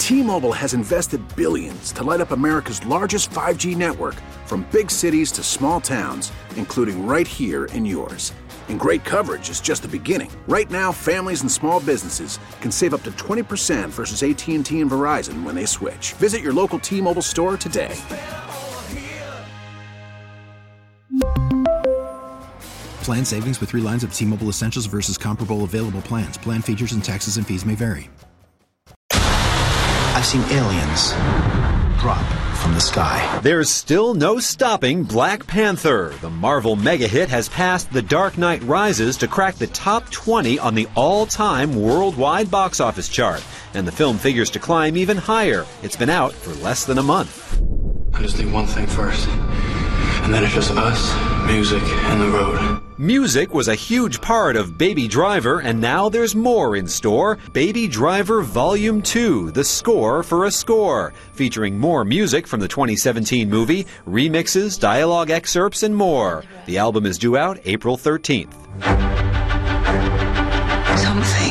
T-Mobile has invested billions to light up America's largest 5G network, from big cities to small towns, including right here in yours. And great coverage is just the beginning. Right now, families and small businesses can save up to 20% versus AT&T and Verizon when they switch. Visit your local T-Mobile store today. Plan savings with 3 lines of T-Mobile Essentials versus comparable available plans. Plan features and taxes and fees may vary. I've seen aliens drop from the sky. There's still no stopping Black Panther. The Marvel mega hit has passed The Dark Knight Rises to crack the top 20 on the all-time worldwide box office chart. And the film figures to climb even higher. It's been out for less than a month. I just need one thing first. And then it's just us, music, and the road. Music was a huge part of Baby Driver, and now there's more in store. Baby Driver Volume 2, The Score for a Score, featuring more music from the 2017 movie, remixes, dialogue excerpts, and more. The album is due out April 13th. Something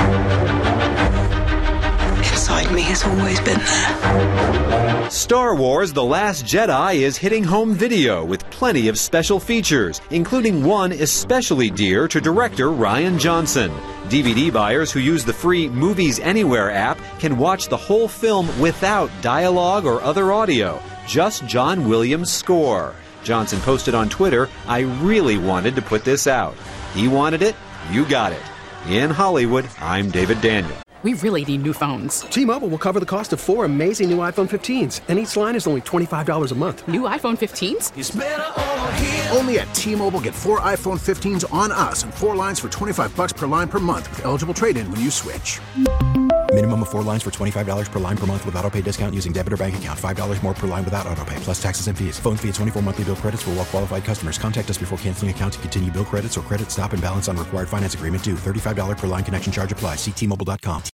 inside me has always been there. Star Wars The Last Jedi is hitting home video with plenty of special features, including one especially dear to director Rian Johnson. DVD buyers who use the free Movies Anywhere app can watch the whole film without dialogue or other audio, just John Williams' score. Johnson posted on Twitter, "I really wanted to put this out. He wanted it, you got it." In Hollywood, I'm David Daniel. We really need new phones. T-Mobile will cover the cost of 4 amazing new iPhone 15s, and each line is only $25 a month. New iPhone 15s? It's better over here. Only at T-Mobile, get 4 iPhone 15s on us and 4 lines for $25 per line per month with eligible trade-in when you switch. Minimum of 4 lines for $25 per line per month with autopay discount using debit or bank account. $5 more per line without autopay, plus taxes and fees. Phone fee at 24 monthly bill credits for well-qualified customers. Contact us before canceling account to continue bill credits or credit stop and balance on required finance agreement due. $35 per line connection charge applies. See T-Mobile.com.